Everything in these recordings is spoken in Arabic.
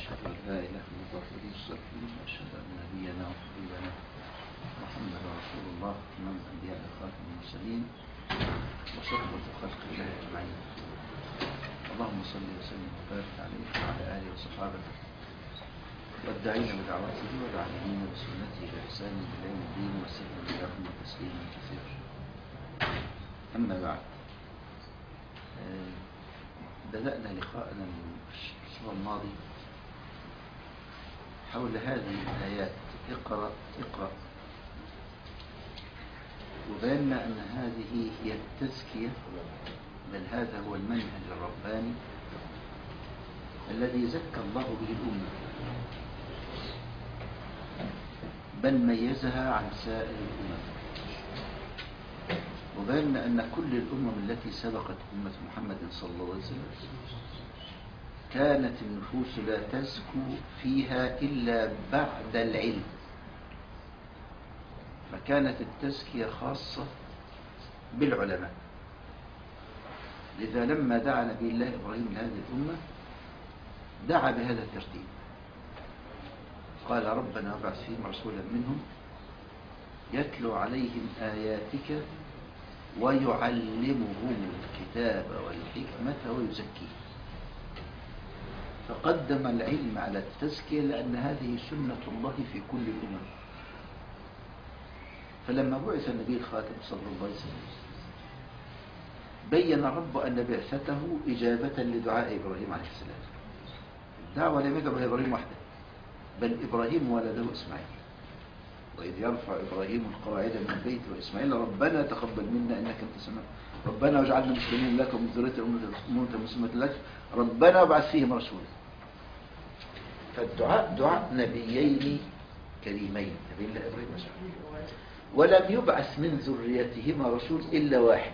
وأشهد أن لا إله إلا الله ولي الصالحين وأشهد أن نبينا وحبيبنا محمد رسول الله إمام الأنبياء وخاتم المرسلين وصحبة خلق الله أجمعين. اللهم صل وسلم وبارك عليه وعلى آله وصحابته والداعين بدعوته والعاملين بسنته بإحسان إلى يوم الدين وسلم لهم تسليما كثيرا. أما بعد، بدأنا لقاءنا الأسبوع الماضي حول هذه الآيات اقرأ اقرأ، وبينا أن هذه هي التزكية، بل هذا هو المنهج الرباني الذي زكى الله به الأمة، بل ميزها عن سائر الأمم. وبينا أن كل الأمم التي سبقت أمة محمد صلى الله عليه وسلم كانت النفوس لا تزكو فيها إلا بعد العلم، فكانت التزكية خاصة بالعلماء. لذا لما دعا نبي الله إبراهيم لهذه الأمة دعا بهذا الترتيب، قال ربنا وابعث فيهم رسولا منهم يتلو عليهم آياتك ويعلمهم الكتاب والحكمة ويزكيهم. فقدم العلم على التزكية لأن هذه سنة الله في كل الأمم. فلما بعث النبي الخاتم صلى الله عليه وسلم بين الرب أن بعثته إجابة لدعاء إبراهيم عليه السلام. الدعوة لم يدعو إبراهيم وحده، بل إبراهيم ولده إسماعيل، وإذ يرفع إبراهيم القواعد من البيت وإسماعيل ربنا تقبل منا إنك أنت السميع، ربنا واجعلنا مسلمين لك ومن ذرية أمة مسلمة لك، ربنا وابعث فيهم رسولا. فالدعاء دعاء نبيين كريمين، نبي الله إبراهيم وإسماعيل، ولم يبعث من ذريتهما رسول إلا واحد.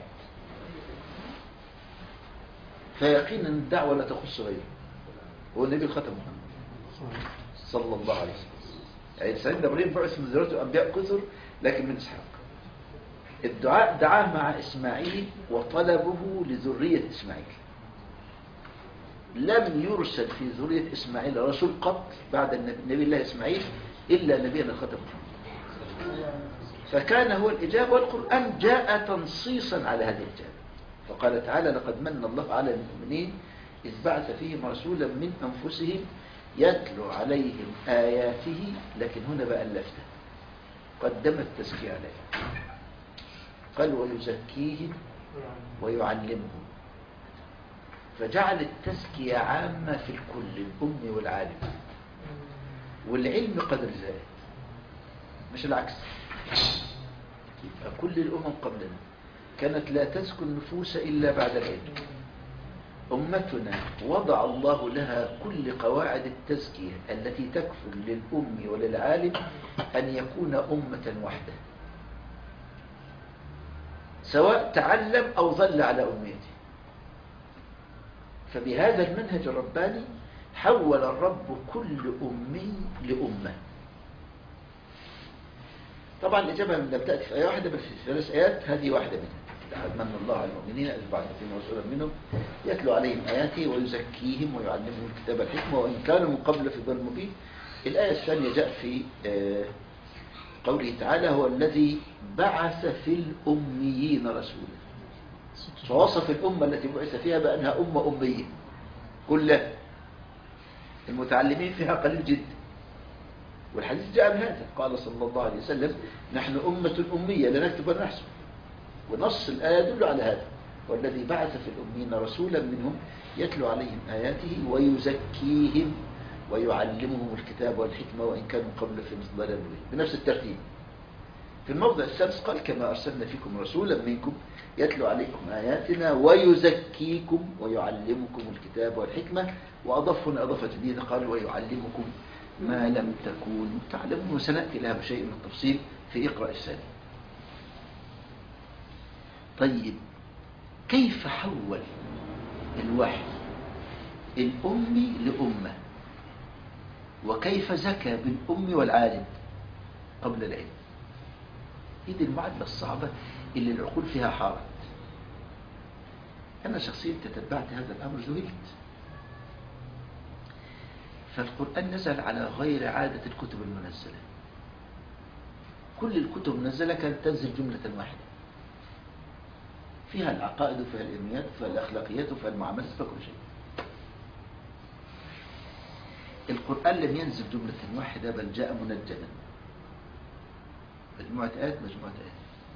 فيقين أن الدعوة لا تخص غيره، هو النبي الختم محمد صلى الله عليه وسلم. يعني سيدنا إبراهيم بعث من ذريته أنبياء كثر، لكن من إسحاق. الدعاء دعاه مع إسماعيل وطلبه لذرية إسماعيل. لم يرسل في ذرية إسماعيل رسول قط بعد نبي الله إسماعيل إلا نبينا الختم محمد. فكان هو الإجابة، والقرآن جاء تنصيصا على هذه الإجابة. فقال تعالى لقد من الله على المؤمنين إذ بعث فيهم رسولا من أنفسهم يتلو عليهم آياته، لكن هنا بقى اللفتة قدم التزكية عليه، قال ويزكيهم ويعلمهم، فجعل التزكية عامة في الكل، الأم والعالم، والعلم قدر زائد مش العكس. كل الأمم قبلنا كانت لا تزكو النفوس إلا بعد العلم. أمتنا وضع الله لها كل قواعد التزكية التي تكفل للأم وللعالم أن يكون أمة واحدة، سواء تعلم أو ظل على أمته. فبهذا المنهج الرباني حول الرب كل أمي لأمة. طبعا الإجابة لم تأتي في آية واحدة بل في 3 آيات، هذه واحدة منها. لقد من الله على المؤمنين إذ بعث فيهم رسولا منهم يتلو عليهم آياته ويزكيهم ويعلمهم الكتاب والحكمة وإن كانوا من قبل في ضلال مبين. الآية الثانية جاء في قوله تعالى هو الذي بعث في الأميين رسولا، فوصف الأمة التي بعث فيها بأنها أمة أمية كلها، المتعلمين فيها قليل جدا. والحديث جاء بهذا، قال صلى الله عليه وسلم نحن أمة أمية لا نكتب ولا نحسب، ونص الآية يدل على هذا. والذي بعث في الأميين رسولا منهم يتلو عليهم آياته ويزكيهم ويعلمهم الكتاب والحكمة وإن كانوا قبل في ضلال مبين، بنفس الترتيب. في الموضع السادس قال كما أرسلنا فيكم رسولا منكم يتلو عليكم آياتنا ويزكيكم ويعلمكم الكتاب والحكمة. وأضاف هنا إضافة جديدة قال ويعلمكم ما لم تكونوا تعلمون، وسنأتي لها بشيء من التفصيل في اقرأ الثاني. طيب، كيف حول الوحي الأمي لأمة، وكيف زكى بالأم والعالم قبل العلم؟ هذه المعادلة الصعبة اللي العقول فيها حارت. أنا شخصيا تتبعت هذا الأمر ذهلت. فالقرآن نزل على غير عادة الكتب المنزلة. كل الكتب المنزلة كانت تنزل جملة واحدة، فيها العقائد وفيها العلميات وفيها الأخلاقيات وفيها المعاملات وفيها كل شيء. القرآن لم ينزل جملة واحدة، بل جاء منجما، مجموعة آيات مجموعة آيات.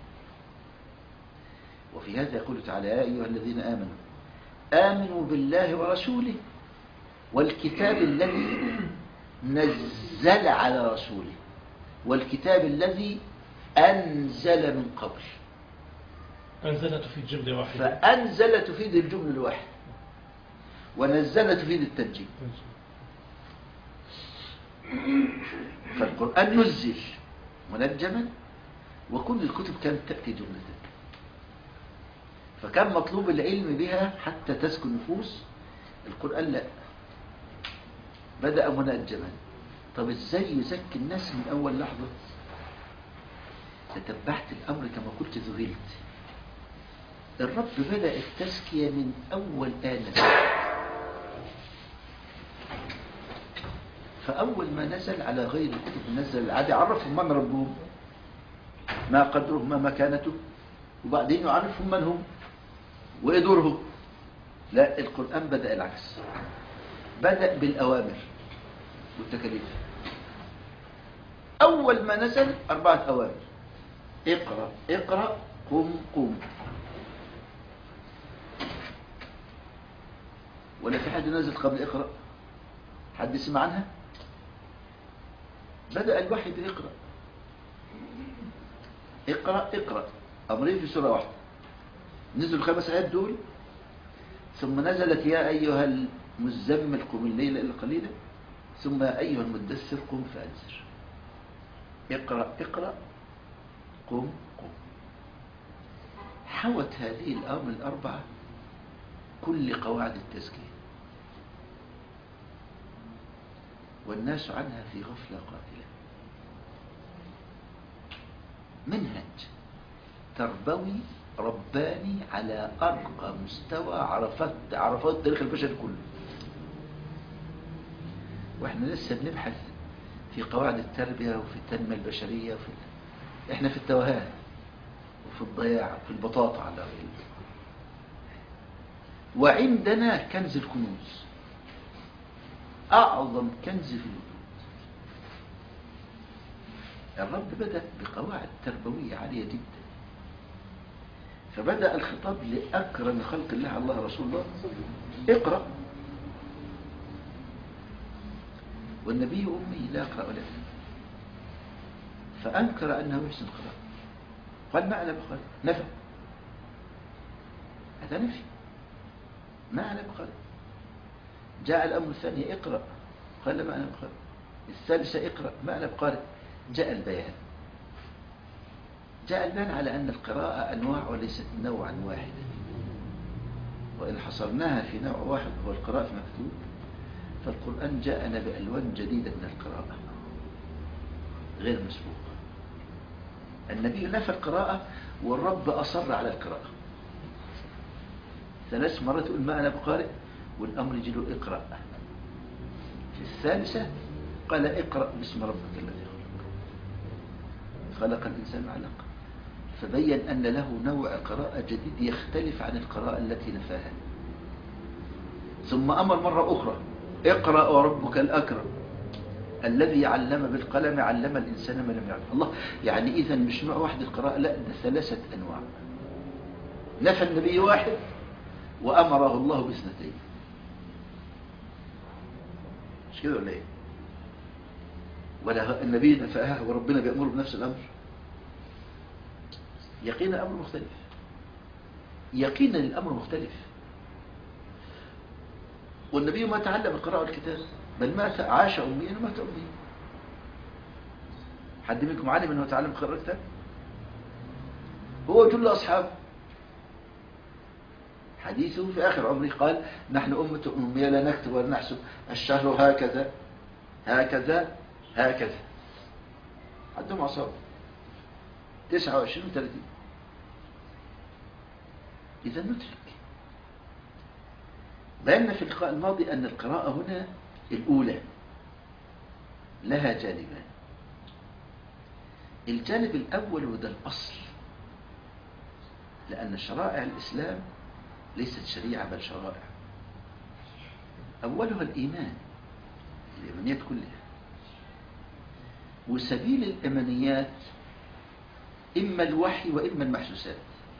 وفي هذا يقول تعالى: يا أيها الذين آمنوا بالله ورسوله والكتاب الذي نزل على رسوله والكتاب الذي أنزل من قبل. أنزل تفيد جملة واحدة، فأنزل تفيد الجملة الواحدة، ونزل تفيد التنجيم. فالقرآن نزل منجما، وكل الكتب كانت تأتي جملة، فكان مطلوب العلم بها حتى تسكن النفوس. القرآن لا، بدأ منجما. طب ازاي يزكي الناس من أول لحظة؟ تتبعت الأمر كما قلت ذهلت. الرب بدأ التزكية من أول آن. فأول ما نزل على غير الكتب نزل العادي، عرفهم من ربهم، ما قدرهم، ما مكانته، وبعدين يعرفهم من هم وإيه دورهم. لا، القرآن بدأ العكس، بدأ بالأوامر والتكاليف. أول ما نزل 4 أوامر: اقرأ اقرأ، قم قم. ولا في حد نزل قبل اقرأ؟ حد سمع عنها؟ بدأ الوحي بإقرأ. اقرأ اقرأ، أمرين في سورة واحدة. نزلوا 5 آيات دول، ثم نزلت يا أيها المزمل قم الليل إلا قليلا، ثم يا أيها المدثر قم فأنذر. اقرأ اقرأ، قم قم. حوت هذه الأوامر ال4 كل قواعد التزكية، والناس عنها في غفلة قاتلة. منهج تربوي رباني على أرقى مستوى عرفات التاريخ البشري كله. واحنا لسه بنبحث في قواعد التربية وفي التنمية البشرية احنا في التوهان وفي الضياع وفي البطاطا على غيره. وعندنا كنز الكنوز، أعظم كنز في الوجود. الرب بدأ بقواعد تربوية عالية جدا، فبدأ الخطاب لأكرم خلق الله على الله رسول الله: اقرأ. والنبي أمي لا يقرأ ولا يكتب، فأنكر أنه يحسن القراءة. قال: ما أنا بقرأ، نفى. هذا نفي، ما أنا بقرأ. جاء الأمر الثاني: اقرأ. قال: ما أنا بقرأ. الثالثة: اقرأ، ما أنا بقرأ. جاء البيان. جاء البيان على أن القراءة أنواع وليست نوعا واحدا، وإن حصرناها في نوع واحد هو القراءة المكتوب، فالقرآن جاءنا بألوان جديدة من القراءة غير مسبوقة. النبي نفى القراءة والرب أصر على القراءة. 3 مرات يقول: ما أنا بقارئ، والأمر يجي له: اقرأ. في الثالثة قال: اقرأ باسم ربك الذي خلق الإنسان علق. فبين أن له نوع قراءة جديد يختلف عن القراءة التي نفاها. ثم أمر مرة أخرى: اقرأ وربك الأكرم الذي علم بالقلم علم الإنسان ما لم يعلم. الله، يعني إذن مش نوع واحد القراءة، لا، ده 3 أنواع. نفى النبي واحد وأمره الله ب2. مش كده ولا إيه؟ ولا النبي نفاها وربنا بيأمره بنفس الأمر؟ يقينا الأمر مختلف، يقينا الأمر مختلف. والنبي ما تعلم القراءة والكتاب، بل مات عاش أميا ومات أميا. حد منكم علم أنه تعلم القراءة والكتاب؟ هو جل أصحابه. حديثه في آخر عمره قال: نحن أمة أمية لا نكتب ولا نحسب، الشهر هكذا هكذا هكذا. عندهم عصابة 29 و30. إذا ندرك. بينا في اللقاء الماضي أن القراءة هنا الأولى لها جانبان. الجانب الأول وده الأصل، لأن شرائع الإسلام ليست شريعة بل شرائع. أولها الإيمان، الإيمانيات كلها، وسبيل الإيمانيات إما الوحي وإما المحسوسات.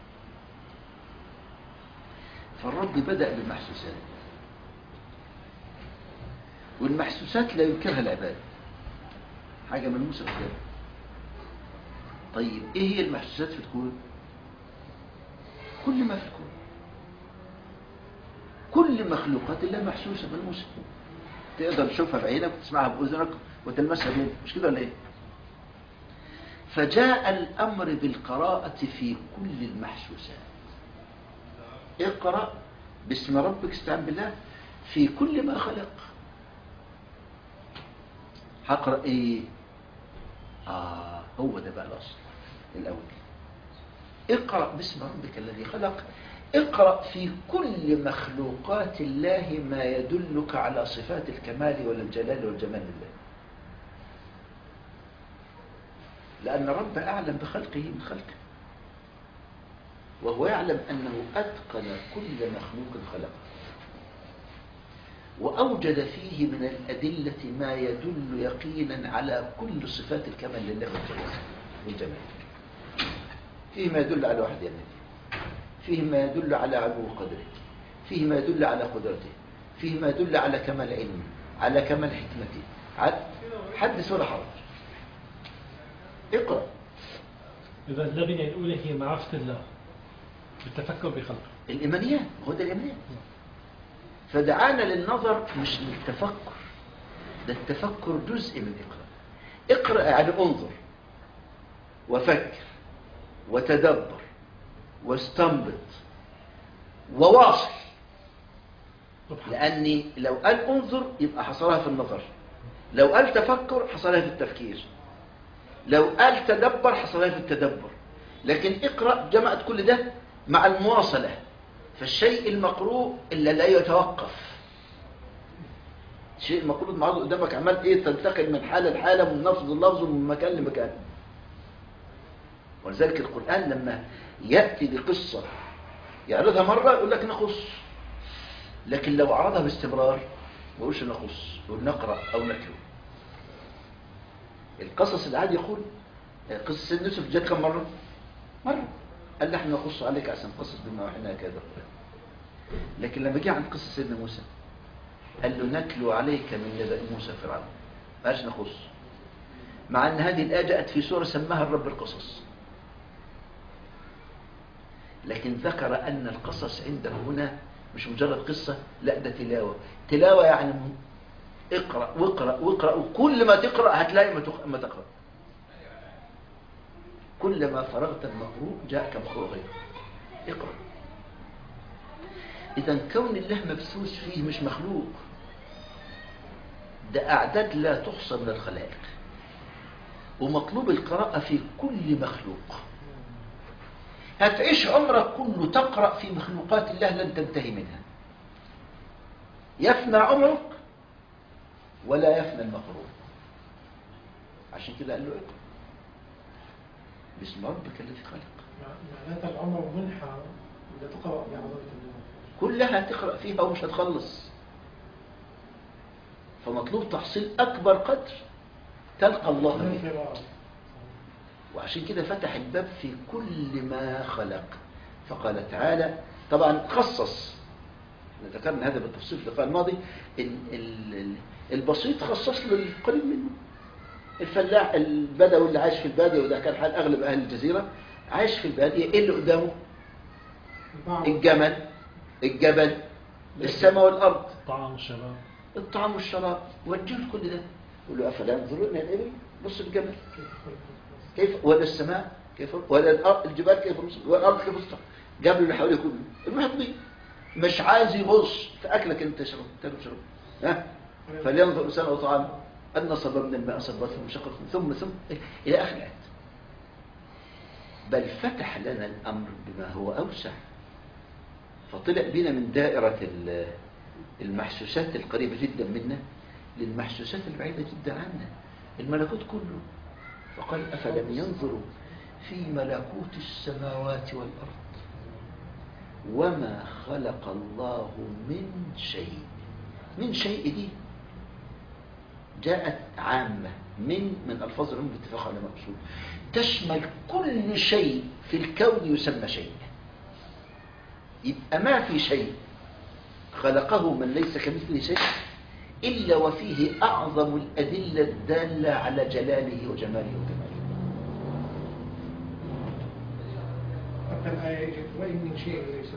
فالرب بدأ بالمحسوسات، والمحسوسات لا ينكرها العباد، حاجة ملموسة كده. طيب إيه هي المحسوسات في الكون؟ كل ما في الكون، كل مخلوقات الله محسوسة ملموسة، تقدر تشوفها بعينك وتسمعها بأذنك وتلمسها بيدك، مش كده ولا إيه؟ فجاء الأمر بالقراءة في كل المحسوسات. اقرأ باسم ربك استعن بالله في كل ما خلق. هقرأ إيه؟ هو ده بقى الأصل الأول. اقرأ باسم ربك الذي خلق. اقرأ في كل مخلوقات الله ما يدلك على صفات الكمال والجلال والجمال لله، لأن رب أعلم بخلقه من خلقه، وهو يعلم أنه أتقن كل مخلوق خلقه، وأوجد فيه من الأدلة ما يدل يقينا على كل صفات الكمال لله والجمال. فيه ما يدل على وحدانيته، فيه ما يدل على علو قدره، فيه ما يدل على قدرته، فيه ما يدل على كمال علمه، على كمال حكمته. حدث ولا حرج. اقرأ. إذا اللبنة الأولى هي معرفة الله بالتفكر بخلقه، الإيمانيات، هو ده الإيمانيات. فدعانا للنظر مش للتفكر، ده التفكر جزء من اقرأ. اقرأ يعني انظر وفكر وتدبر واستنبط وواصل، لأني لو قال انظر يبقى حصلها في النظر، لو قال تفكر حصلها في التفكير، لو قال تدبر حصلها في التدبر. لكن اقرأ جمعت كل ده مع المواصلة. فالشيء المقروء إلا لا يتوقف. الشيء المقروء معروض قدامك عمال ايه، تنتقل من حالة لحالة، من لفظ للفظ، ومن مكان لمكان. ولذلك القرآن لما يأتي بقصة يعرضها مرة يقول لك نخص، لكن لو عرضها باستمرار ما يقولش نخص، يقول نقرأ أو نتلو. القصص العادي يقول قصة سيدنا يوسف جت كم مرة؟ مرة. قال نحن نقص عليك أحسن قصص بما وحينا كذا. لكن لما جه عند قصة سيدنا موسى قال له نتلو عليك من نبأ موسى فرعون، ما قالش نخص، مع أن هذه الآية جاءت في سورة سماها الرب القصص، لكن ذكر أن القصص عنده هنا مش مجرد قصة، لا ده تلاوة. تلاوة يعني اقرأ واقرأ واقرأ، وكل ما تقرأ هتلاقي ما تقرأ. كل ما فرغت المقروء جاءك مقروء غيره. اقرأ. إذا كون الله مبثوث فيه مش مخلوق، ده أعداد لا تحصى من الخلائق، ومطلوب القراءة في كل مخلوق. هتعيش عمرك كله تقرأ في مخلوقات الله لن تنتهي منها. يفنى عمرك ولا يفنى المقروء. عشان كده قال له اقرأ باسم ربك الذي خلق. معناتها العمر منحة اللي تقرأ بعظمة الله كلها تقرأ فيها ومش هتخلص. فمطلوب تحصيل أكبر قدر تلقى الله به. وعشان كده فتح الباب في كل ما خلق. فقال تعالى، طبعا خصص، ذكرنا هذا بالتفصيل في اللقاء الماضي، البسيط خصص له القريب منه. الفلاح البدوي اللي عايش في البادية، وده كان حال أغلب أهل الجزيرة، عايش في البادية، إيه اللي قدامه؟ الجمل، الجبل، السماء والأرض، الطعام والشراب، الطعام والشراب. وجهه كل ده، يقول له أفلا ينظرون إلى الإبل؟ بص الجبل كيف، ولا السماء كيف، ولا الأرض الجبال كيف، والأرض كيف بص، جاب له اللي حواليه كله. المحيط بيه مش عايز يبص في أكلك أنت تشرب تشرب. ها، فلينظر الإنسان إلى طعامه أن صببنا الماء صبا شقق ثم إلى آخر الآية. بل فتح لنا الأمر بما هو أوسع، فطلع بنا من دائرة المحسوسات القريبة جدا منا للمحسوسات البعيدة جدا عنا. الملكوت كله. فقال أفلم ينظروا في ملكوت السماوات والأرض وما خلق الله من شيء. من شيء دي جاءت عامة، من ألفاظ العموم باتفاق على مقصود، تشمل كل شيء في الكون يسمى شيء. يبقى ما في شيء خلقه من ليس كمثله شيء إلا وفيه أعظم الأدلة الدالة على جلاله وجماله وكماله. حتى الآية وإن من شيء ليس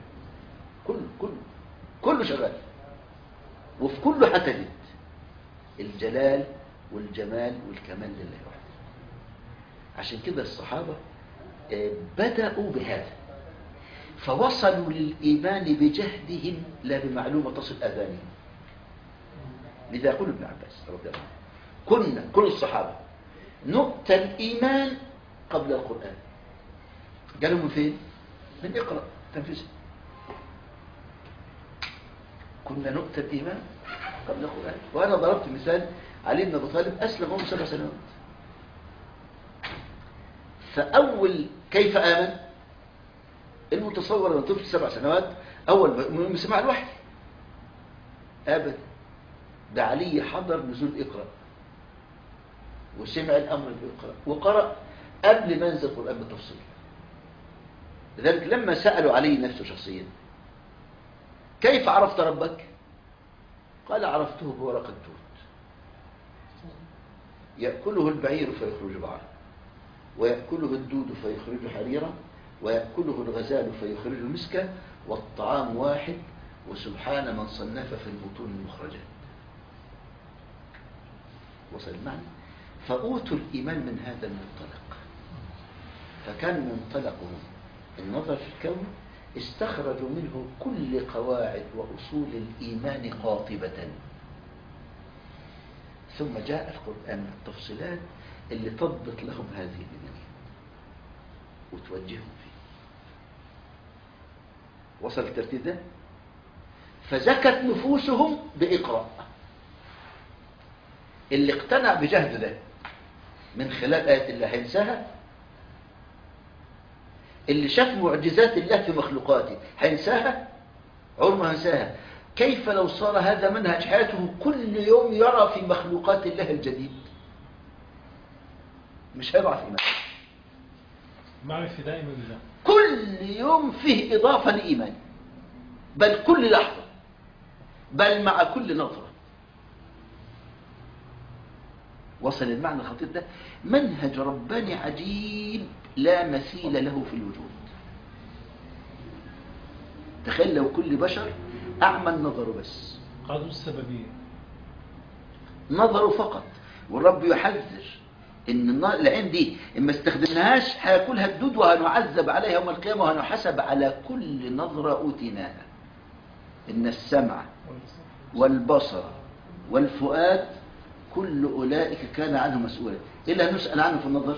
كله شغال، وفي كله حتجد الجلال والجمال والكمال لله وحده. عشان كده الصحابة بدأوا بهذا، فوصلوا للإيمان بجهدهم لا بمعلومة تصل آذانهم. لذا يقول ابن عباس رضي الله عنه كل الصحابة نؤتى الإيمان قبل القرآن. قالوا من فين؟ من اقرأ تنفذ. كنا نؤتى الإيمان قبل القرآن. وأنا ضربت مثال علي بن أبي طالب أسلم وهو 7 سنوات. فأول كيف آمن؟ المتصور أن طفل 7 سنوات أول ما سمع الوحي أبدا. ده علي حضر نزول اقرأ وسمع الأمر بإقرأ وقرأ قبل ما ينزل القرآن بالتفصيل. لذلك لما سألوا علي نفسه شخصيا كيف عرفت ربك؟ قال عرفته بورق التوت يأكله البعير فيخرج بعره، ويأكله الدود فيخرج حريرا، ويأكله الغزال فيخرج مسكا، والطعام واحد وسبحان من صنف في البطون المخرجات. وصل المعنى؟ فأوتوا الإيمان من هذا المنطلق. فكان منطلقهم النظر في الكون، استخرجوا منه كل قواعد وأصول الإيمان قاطبة. ثم جاء القرآن من التفصيلات اللي تضبط لهم هذه الإيمانية وتوجههم فيه. وصل الترتيب ده؟ فزكت نفوسهم بإقراء. اللي اقتنع بجهد ده من خلال آية الله هينساها. اللي شاف معجزات الله في مخلوقاته هينساها، عمره ما هينساها. كيف لو صار هذا منهج حياته كل يوم يرى في مخلوقات الله الجديد؟ مش هيضعف إيمان. معرفة دائما بالله، كل يوم فيه إضافة لإيمان، بل كل لحظة، بل مع كل نظرة. وصل المعنى الخطير ده؟ منهج رباني عجيب لا مثيل له في الوجود. تخيل لو كل بشر أعمى النظر بس، قانون السببية، نظروا فقط. والرب يحذر إن العين دي إما استخدمناهاش هياكلها الدود وهنعذب عليها يوم القيامة وهنحاسب على كل نظرة أوتيناها. إن السمع والبصر والفؤاد كل أولئك كان عنه مسؤولا. إلا نسأل عنه في النظر.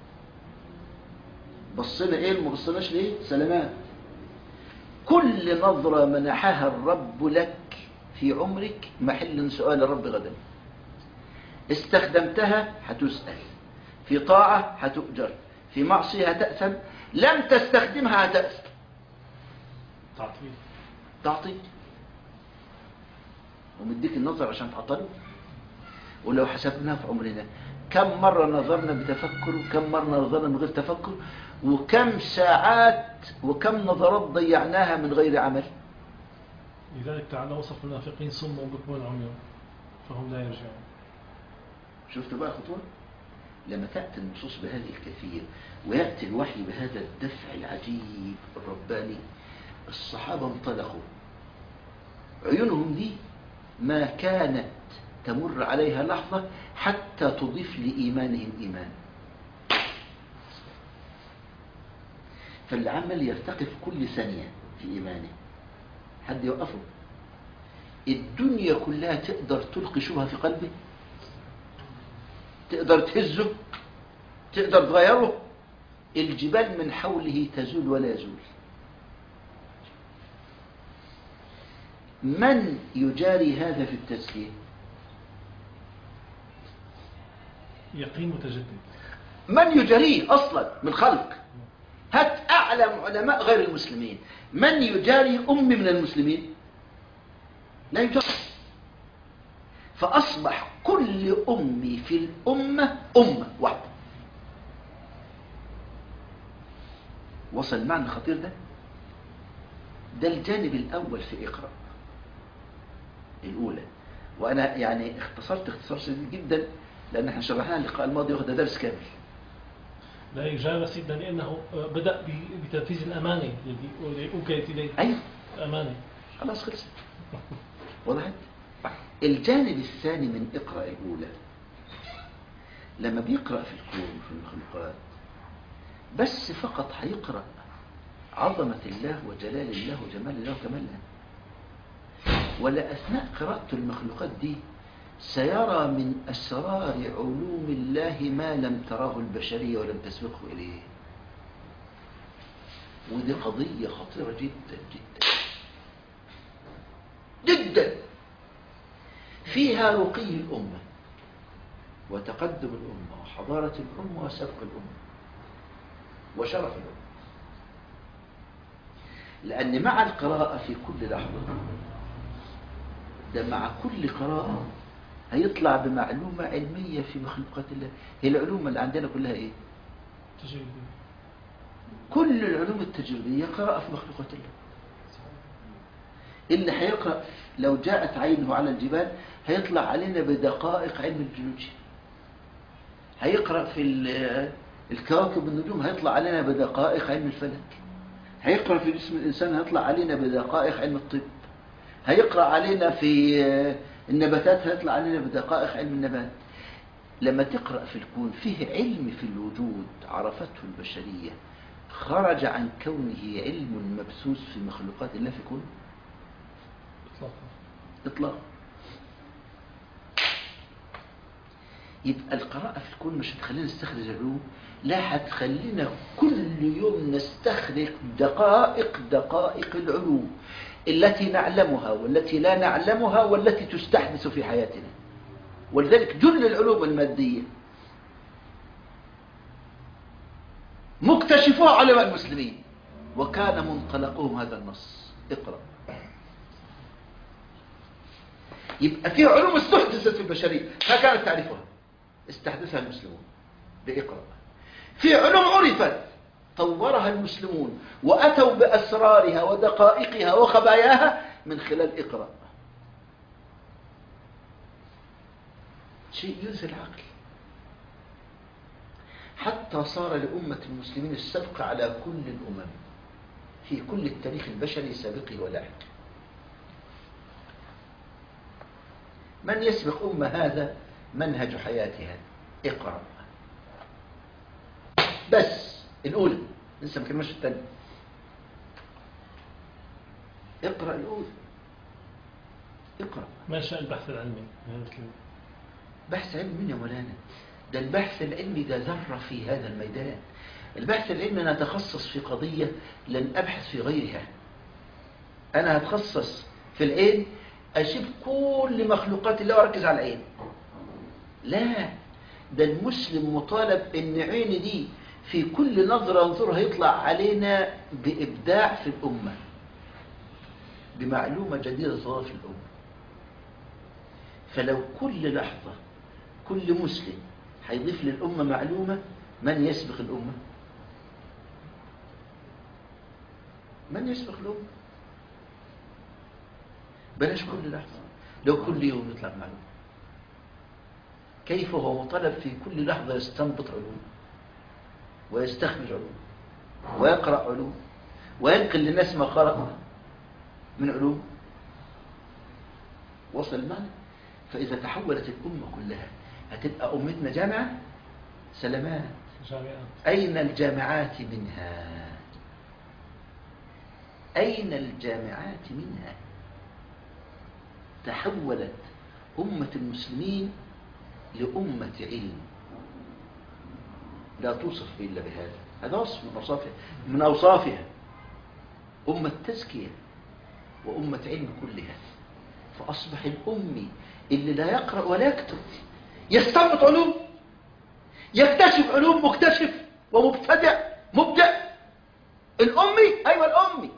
بصينا إيه ما بصيناش ليه؟ سلامات. كل نظرة منحها الرب لك في عمرك محل سؤال الرب غدا. استخدمتها هتسأل، في طاعة هتؤجر، في معصية هتأثم، لم تستخدمها هتأثم. تعطي ومديك النظر عشان تعطله. ولو حسبناها في عمرنا كم مرة نظرنا بتفكر وكم مرة نظرنا من غير تفكر، وكم ساعات وكم نظرات ضيعناها من غير عمل. لذلك تعالى وصف المنافقين صم وبكم عميان فهم لا يرجعون. شفتوا بقى خطوة؟ لما تأتي النصوص بهذه الكثير ويأتي الوحي بهذا الدفع العجيب الرباني، الصحابة انطلقوا عيونهم دي ما كانت تمر عليها لحظة حتى تضيف لإيمانهم إيمان. فالعمل يرتقي في كل ثانية في إيمانه. حد يوقفه؟ الدنيا كلها تقدر تلقي شبهة في قلبه؟ تقدر تهزه؟ تقدر تغيره؟ الجبال من حوله تزول ولا يزول. من يجاري هذا في التزكية؟ يقين متجدد. من يجاريه أصلا من خلق؟ هات أعلم علماء غير المسلمين، من يجاري أمي من المسلمين؟ لا يجاري. فأصبح كل أمي في الأمة أمة واحدة. وصل المعنى الخطير ده؟ ده الجانب الأول في إقراء الأولى. وأنا يعني اختصرت اختصار شديد جدا، لأن احنا شرحناها اللقاء الماضي واخد درس كامل. لا يجاب سيدنا لأنه بدأ بتنفيذ الأمانة التي أوكلت إليه. أيوه أمانة. خلاص خلصت. وضحت؟ الجانب الثاني من اقرأ الأولى، لما بيقرأ في الكون وفي المخلوقات بس فقط هيقرأ عظمة الله وجلال الله وجمال الله وكمال الله، ولا أثناء قراءة المخلوقات دي سيرى من أسرار علوم الله ما لم تراه البشرية ولم تسبقه إليه. ودي قضية خطيرة جدا جدا جدا، فيها رقي الأمة وتقدم الأمة وحضارة الأمة وسبق الأمة وشرف الأمة. لأن مع القراءة في كل لحظة، ده مع كل قراءة هيطلع بمعلومة علمية في مخلوقات الله. هي العلوم اللي عندنا كلها ايه؟ تجريبي. كل العلوم التجريبية قراءة في مخلوقات الله. اللي هيقرأ لو جاءت عينه على الجبال هيطلع علينا بدقائق علم الجيولوجيا. هيقرأ في الكواكب والنجوم هيطلع علينا بدقائق علم الفلك. هيقرأ في جسم الإنسان هيطلع علينا بدقائق علم الطب. هيقرأ علينا في النباتات هيطلع علينا بدقائق علم النبات. لما تقرأ في الكون فيه علم في الوجود عرفته البشرية خرج عن كونه علم مبثوث في مخلوقات الله في كون إطلاقا. يبقى القراءة في الكون مش هتخلينا نستخرج العلوم، لا هتخلينا كل يوم نستخرج دقائق العلوم التي نعلمها والتي لا نعلمها والتي تستحدث في حياتنا. ولذلك جل العلوم المادية مكتشفوها علماء المسلمين وكان منطلقهم هذا النص. اقرأ. يبقى في علوم استحدثت في البشرية ما كانت تعرفها استحدثها المسلمون بإقرأ. في علوم عرفت طورها المسلمون وأتوا بأسرارها ودقائقها وخباياها من خلال إقرأ. شيء يذهل العقل. حتى صار لأمة المسلمين السبق على كل الأمم في كل التاريخ البشري سابقه ولاحق. من يسبق أمة هذا منهج حياتها اقرأ. بس الأولى لسه ما كلمش الثانية. اقرأ الأولى. اقرأ. ما شاء البحث العلمي؟ بحث علمي من يا مولانا؟ ده البحث العلمي ده ذرة في هذا الميدان. البحث العلمي أنا أتخصص في قضية لن أبحث في غيرها. أنا هتخصص في العين أشوف كل مخلوقات الله وأركز على العين. لا، ده المسلم مطالب إن عيني دي في كل نظرة انظرها يطلع علينا بإبداع في الأمة، بمعلومة جديدة تضاف الأمة. فلو كل لحظة كل مسلم هيضيف للأمة معلومة، من يسبق الأمة؟ من يسبق الأمة؟ بلاش كل لحظة، لو كل يوم يطلع معلومة. كيف هو مطالب في كل لحظة يستنبط علوم ويستخرج علوم ويقرأ علوم وينقل للناس ما قرأ من علوم. وصل المعنى؟ فإذا تحولت الأمة كلها هتبقى أمتنا جامعة سلامات. أين الجامعات منها؟ أين الجامعات منها؟ تحولت أمة المسلمين لأمة علم لا توصف إلا بهذا. هذا وصف من أوصافها أمة تزكية وأمة علم كلها. فأصبح الأمي اللي لا يقرأ ولا يكتب يستنبط علوم يكتشف علوم، مكتشف ومبتدع مبدع. الأمي، أيوة الأمي.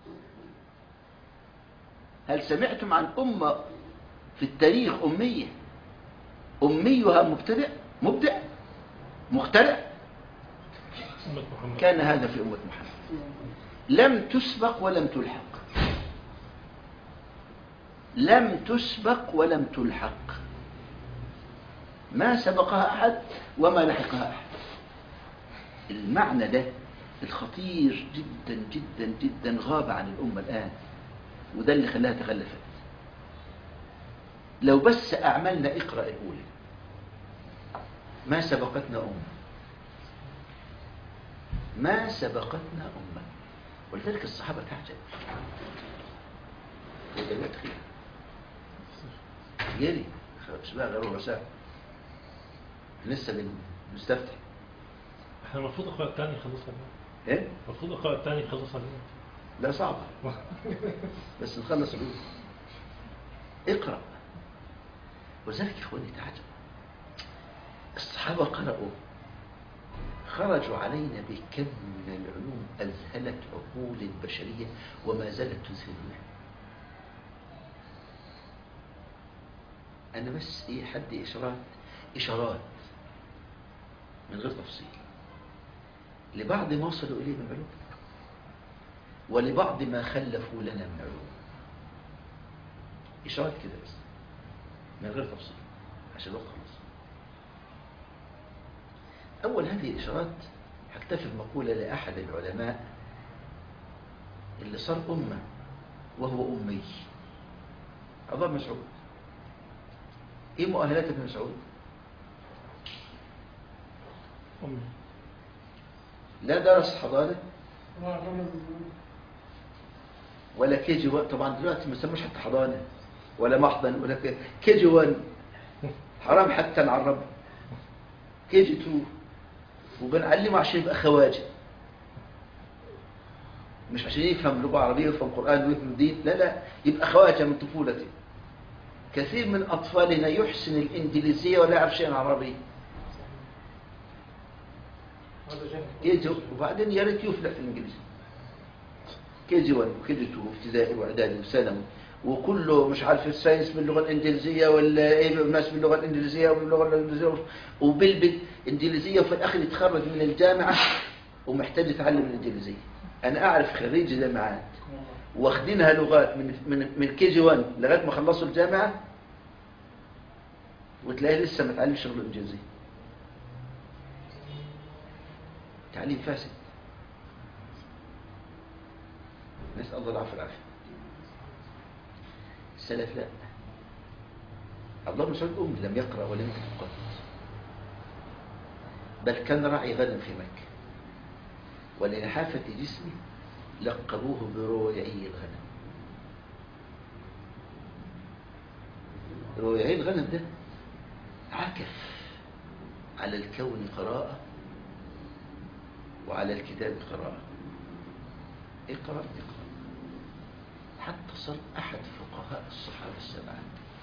هل سمعتم عن أمة في التاريخ أمية أميها مبتدع مبدع مخترع؟ أمة محمد. كان هذا في أمة محمد، لم تسبق ولم تلحق، لم تسبق ولم تلحق، ما سبقها أحد وما لحقها أحد. المعنى ده الخطير جدا جدا جدا غاب عن الأمة الآن، وده اللي خلاها تغلفت. لو بس أعملنا اقرأ الأولى، ما سبقتنا أمة، ما سبقتنا أمة. ولذلك الصحابة تعجب وجبت خير يلي مش بقى غير ربع ساعة لسه بنستفتح. احنا المفروض القراءة الثاني يخلصها اليوم. ايه؟ المفروض القراءة الثاني يخلصها اليوم. لا صعبة بس نخلص الأولى. اقرأ. وذلك إخواني تعجب، الصحابة قرأوا خرجوا علينا بكم من العلوم أذهلت عقول البشرية وما زالت تذهلها. أنا بس حد إشارات من غير تفصيل لبعض ما وصلوا إليه من علوم، ولبعض ما خلفوا لنا من علوم. إشارات كده بس من غير تفصيل عشان الوقت خلص. أول هذه الإشارات هكتفي بمقولة لأحد العلماء اللي صار أمة وهو أمي، عبد الله بن مسعود. إيه مؤهلات ابن مسعود؟ أمي. لا درس حضانة ولا كي جي 1. طبعا دلوقتي ما يسموش حتى حضانة ولا محضن ولا كي جي 1، حرام حتى نعرب. كي جي 2 وبنعلمه عشان يبقى خواجه، مش عشان يفهم لغة عربية ويفهم قرآن ويفهم دين، لا لا، يبقى خواجه من طفولته. كثير من أطفالنا يحسن الإنجليزية ولا يعرف شيئا عربي، كي وبعدين يا ريت يفلح في الإنجليزي. كي جي 1 وكي جي 2 وابتدائي وإعدادي وثانوي، وكله مش عارف الساينس باللغة الإنجليزية ولا إيه الناس باللغة الإنجليزية وباللغة الإنجليزية وبلبل إنجليزية، وفي الآخر يتخرج من الجامعة ومحتاج يتعلم الإنجليزية. أنا أعرف خريج جامعات واخدينها لغات من كي جي 1 لغاية ما خلصوا الجامعة وتلاقيه لسه ما تعلمش اللغة الإنجليزية. تعليم فاسد، نسأل الله العافية والعافية. السلف لا، عبد الله بن مسعود أمي لم يقرأ ولم يكتب قط، بل كان راعي غنم في مكة، ولنحافة جسمه لقبوه برويعي الغنم. رويعي الغنم ده عكف على الكون قراءة وعلى الكتاب قراءة. اقرأ اقرأ، حتى صار أحد فقهاء الصحابة السبعة.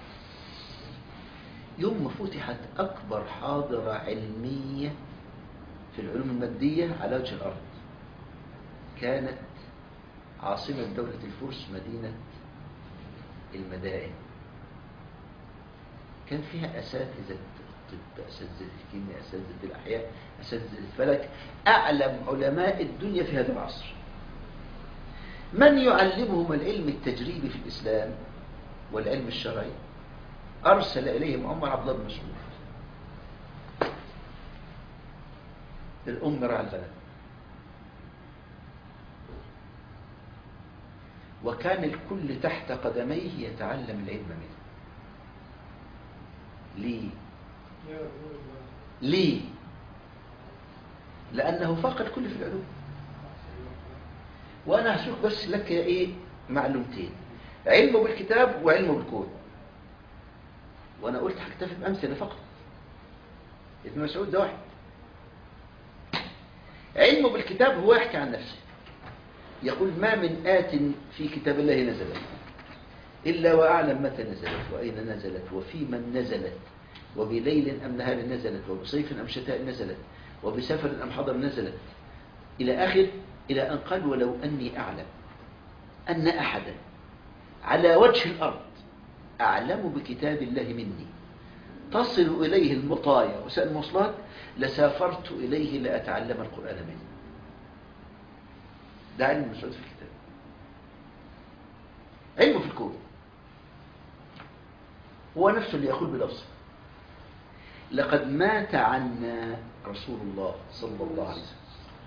يوم ما فتحت أكبر حاضرة علمية في العلوم المادية على وجه الأرض، كانت عاصمة دولة الفرس مدينة المدائن. كان فيها أساتذة الطب، أساتذة الكيمياء، أساتذة الأحياء، أساتذة الفلك، أعلم علماء الدنيا في هذا العصر. من يعلمهم العلم التجريبي في الإسلام والعلم الشرعي؟ أرسل إليهم عمر عبد الله بن مسعود، الأم راعي الغنم، وكان الكل تحت قدميه يتعلم العلم منه. ليه؟ ليه؟ لأنه فاق الكل في العلوم. وأنا هسوق بس لك معلومتين، علمه بالكتاب وعلمه بالكون. وأنا قلت هكتفي بأمثلة فقط، ابن مسعود ده واحد. علمه بالكتاب هو يحكي عن نفسه، يقول ما من آت في كتاب الله نزلت إلا وأعلم متى نزلت وأين نزلت وفي من نزلت وبليل أم نهار نزلت، وبصيف أم شتاء نزلت، وبسفر أم حضر نزلت، إلى آخر، إلى أن قال ولو أني أعلم أن أحدا على وجه الأرض أعلم بكتاب الله مني تصل إليه المطايا وسائل المواصلات لسافرت إليه لأتعلم القرآن منه. ده علم مسعود في الكتاب، علمه في الكون. هو نفسه اللي يقول بلفظه لقد مات عنا رسول الله صلى الله عليه وسلم.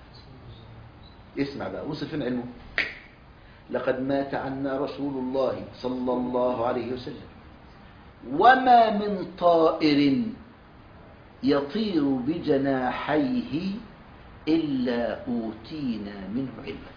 اسمع بقى، وصل فين علمه؟ لقد مات عنا رسول الله صلى الله عليه وسلم وما من طائر يطير بجناحيه إلا أوتينا منه علما.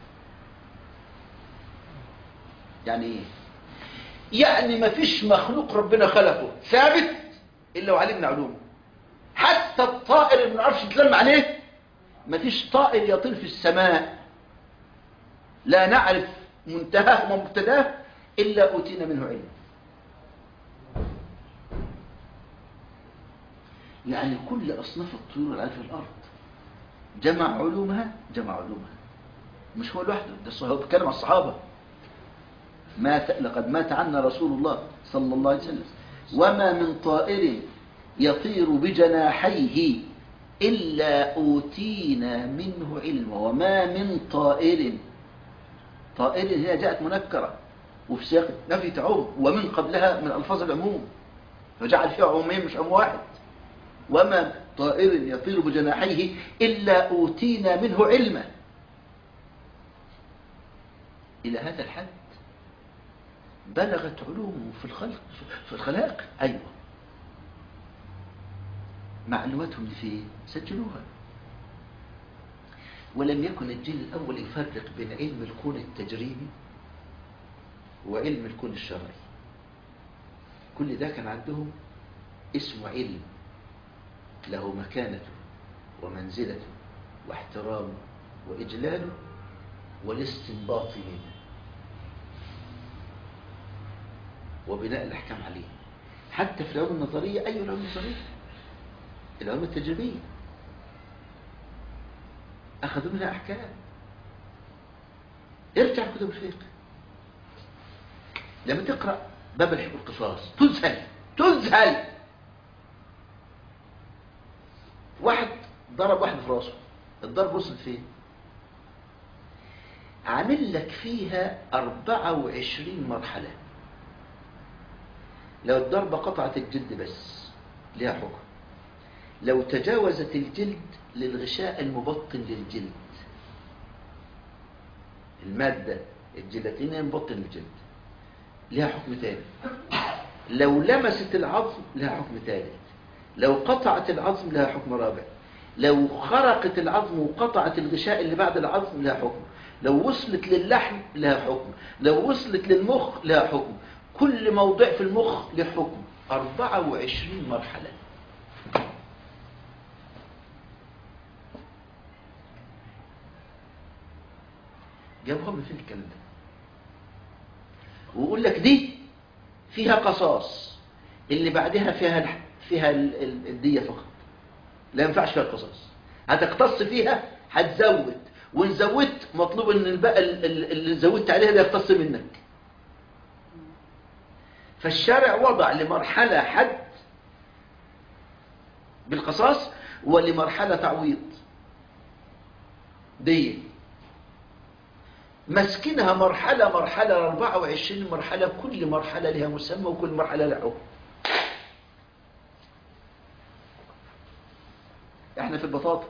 يعني إيه؟ يعني ما فيش مخلوق ربنا خلقه ثابت إلا وعلمنا علومه. حتى الطائر اللي ما نعرفش نتلم عليه، ما فيش طائر يطير في السماء لا نعرف منتهاه ومبتداه إلا أوتينا منه علم. يعني كل أصناف الطيور العالية في الأرض جمع علومها، جمع علومها. مش هو لوحده، ده هو بيتكلم عن الصحابة. لقد مات عنا رسول الله صلى الله عليه وسلم وما من طائر يطير بجناحيه إلا أوتينا منه علما. وما من طائر، طائر هي جاءت منكرة وفي سياق نفي تعم، ومن قبلها من ألفاظ العموم فجعل فيها عمومين مش عموم واحد. وما طائر يطير بجناحيه إلا أوتينا منه علما. إلى هذا الحد بلغت علومه في الخلق، في الخلاق. أيوة، معلوماتهم في سجلوها. ولم يكن الجيل الأول يفرق بين علم الكون التجريبي وعلم الكون الشرعي. كل ده كان عندهم اسمه علم له مكانته ومنزلته واحترامه وإجلاله والاستنباط منه وبناء الأحكام عليه. حتى في العلوم النظرية، أي العلوم النظرية؟ العلوم التجريبية أخذوا منها أحكام. ارجع كتب الفقه، لما تقرأ باب الحب القصاص تذهل. واحد ضرب واحد في راسه، الضرب وصل فين؟ عامل لك فيها 24 مرحلة. لو الضربة قطعت الجلد بس لها حكم، لو تجاوزت الجلد للغشاء المبطن للجلد، المادة الجيلاتينية المبطن للجلد، لها حكم ثالث. لو لمست العظم لها حكم ثالث. لو قطعت العظم لها حكم رابع. لو خرقت العظم وقطعت الغشاء اللي بعد العظم لها حكم. لو وصلت للحم لها حكم. لو وصلت للمخ لها حكم. كل موضع في المخ له حكم. 24 مرحلة. جابهم من فين الكلام ده؟ ويقول لك دي فيها قصاص، اللي بعدها فيها الدية فقط، لا ينفعش فيها القصاص. هتقتص فيها هتزود، وان زودت مطلوب ان البقى اللي زودت عليها ده يقتص منك. فالشارع وضع لمرحلة حد بالقصاص ولمرحلة تعويض دية. مسكنها مرحلة 24 مرحلة، كل مرحلة لها مسمى وكل مرحلة لها حكم. احنا في البطاطا،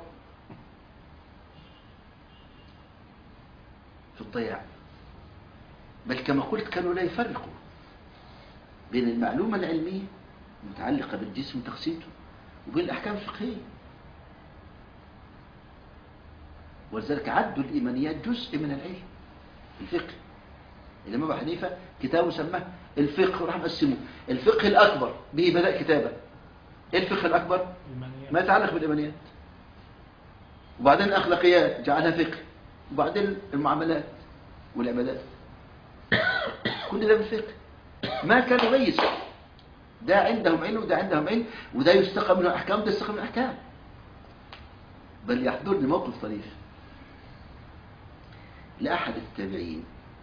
في الضياع. بل كما قلت كانوا لا يفرقوا بين المعلومة العلمية المتعلقة بالجسم وتقسيمته وبين الأحكام الفقهية. ولذلك عدوا الإيمانيات جزء من العلم الفقه. الإمام أبو حنيفة كتابه سماه الفقه، وراح مقسمه الفقه الأكبر، به بدأ كتابه. إيه الفقه الأكبر؟ ما يتعلق بالإيمانيات. وبعدين الأخلاقيات جعلها فقه، وبعدين المعاملات والعبادات. كل ده بالفقه. ما كان يميز ده عندهم علم وده عندهم علم، وده يستقى منه أحكام وده يستقى منه أحكام. بل يحضرني موقف طريف لأحد التابعين،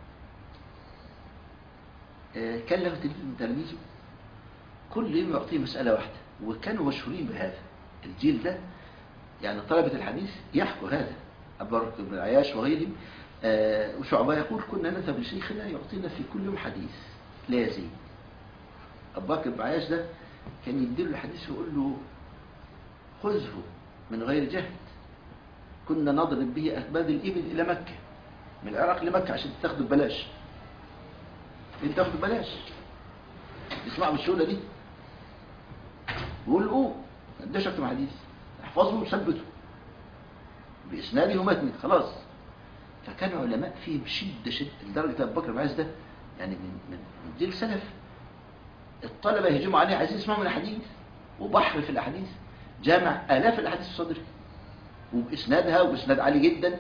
كان له تلميذ من تلاميذه كل يوم يعطيه مسألة واحدة، وكانوا مشهورين بهذا الجيل ده. يعني طلبة الحديث يحكوا هذا، أبو بكر بن عياش وغيرهم. وشعبة يقول كنا نذهب لشيخنا يعطينا في كل يوم حديث لا يزيد. أبو بكر بن عياش ده كان يديله الحديث ويقول له خذه من غير جهد، كنا نضرب به أكباد الإبل إلى مكة، من العراق لمكة عشان تاخده ببلاش. انت تاخده ببلاش، اسمعوا بالسهولة دي. ويقول له ما اداش اكتب حديث، احفظه وثبته بإسناده ومتنه خلاص. فكانوا علماء فيه بشدة لدرجة أبو بكر بن عياش ده يعني من جيل سلف، الطلبة يهجموا عليه عايزين يسمعوا من الحديث، وبحر في الأحاديث، جامع آلاف الأحاديث في صدره وبإسنادها وبإسناد عالي جدا.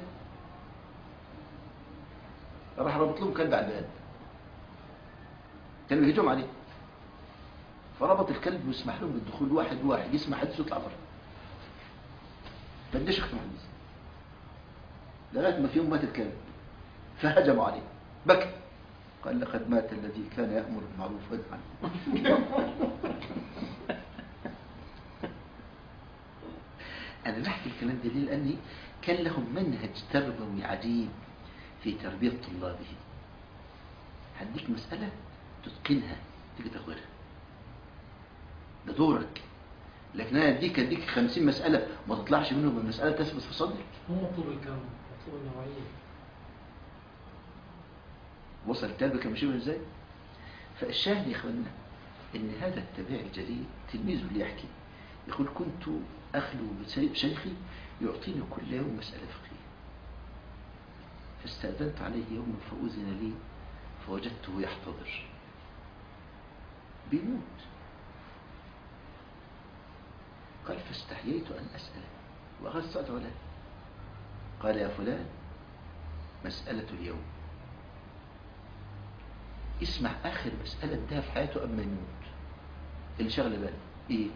راح ربط لهم كلب على الباب، كانوا يهجموا عليه، فربط الكلب ويسمح لهم بالدخول واحد واحد يسمع حديث ويطلع بره. ما اداش يختم حديث لغايه ما في يوم مات الكلب، فهجموا عليه بكى، قال لقد مات الذي كان يأمر بالمعروف وينهى عن المنكر. أنا بحكي الكلام ده ليه؟ لأني كان لهم منهج تربوي عجيب في تربية طلابه. هديك مسألة تتقنها تيجي تاخدها، ده دورك. لكن أنا أديك 50 مسألة ما تطلعش منهم المسألة تثبت في صدرك. مو مطلوب الكم، مطلوب النوعية. وصل الكلب كان مشيه ازاي؟ فالشاهد يا اخوانا ان هذا التابع الجليل تلميذه اللي يحكي يقول كنت اخلو بشيخي يعطيني كل يوم مسألة فقهية، فاستأذنت عليه يوم فأذن لي فوجدته يحتضر بيموت. قال فاستحييت أن أسأله وأغصت له. قال يا فلان مسألة اليوم، اسمع آخر مسألة انتهى في حياته قبل ما يموت اللي شغل باله إيه؟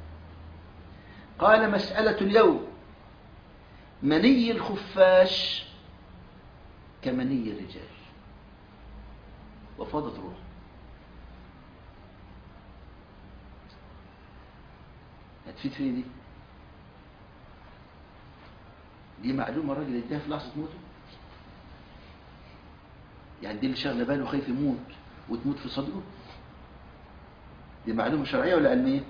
قال مسألة اليوم مني الخفاش كمني الرجال، وفاضت روح. هتفيد فيه دي معلومة الراجل اداها في لحظة موته. يعني دي اللي شغله باله خايف يموت وتموت في صدره. دي معلومة شرعية ولا علمية؟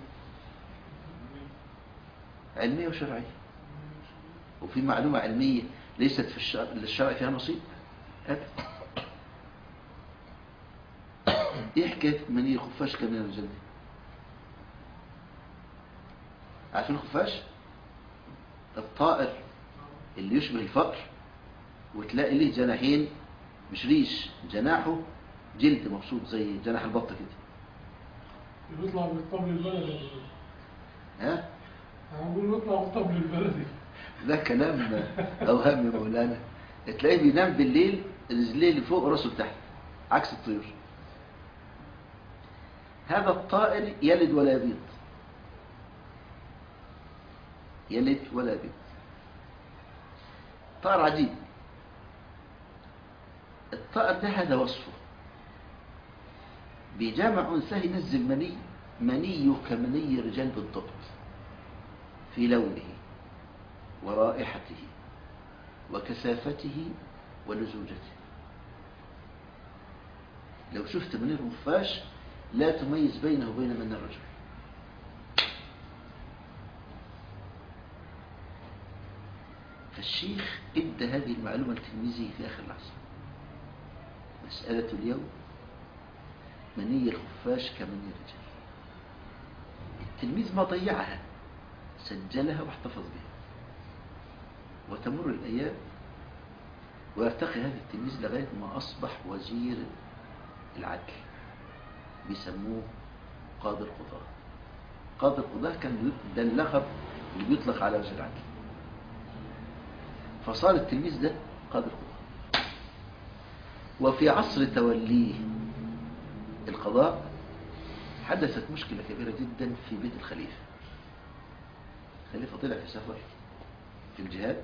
علمية وشرعية. وفي معلومة علمية ليست في الشرع فيها نصيب. ايه حكاية مني الخفاش كمان يا رجال؟ عارفين الخفاش؟ الطائر اللي يشبه الفأر وتلاقي له جناحين، مش ريش، جناحه جلد مبسوط زي جناح البطة كده. بيطلع من الطبل البلدي. ها؟ هقول بيطلع من الطبل البلدي. ده كلام اوهام يا مولانا. تلاقيه بينام بالليل رجليه لفوق وراسه لتحت عكس الطيور. هذا الطائر يلد ولا يبيض، يلد ولا يبيض. طائر عجيب. الطائر ده هذا وصفه، بجامع أنثاه ينزل منيه كمني الرجال بالضبط في لونه ورائحته وكثافته ولزوجته. لو شفت مني الخفاش لا تميز بينه وبين من الرجل. فالشيخ ادى هذه المعلومة لتلميذه في آخر لحظة. مسألة اليوم مني الخفاش كمني الرجال. التلميذ ما ضيعها، سجلها واحتفظ بها. وتمر الأيام ويرتقي هذا التلميذ لغاية ما أصبح وزير العدل، بيسموه قاضي القضاة. قاضي القضاة كان ده اللقب اللي بيطلق على وزير العدل. فصار التلميذ ده قاضي القضاة. وفي عصر توليه القضاء حدثت مشكلة كبيرة جدا في بيت الخليفة. الخليفة طلع في سفر في الجهاد،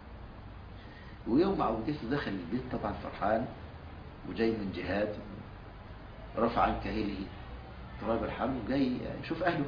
ويوم عودته دخل البيت طبعا فرحان وجاي من جهاد، رفع عن كاهله تراب الحرب وجاي يشوف أهله.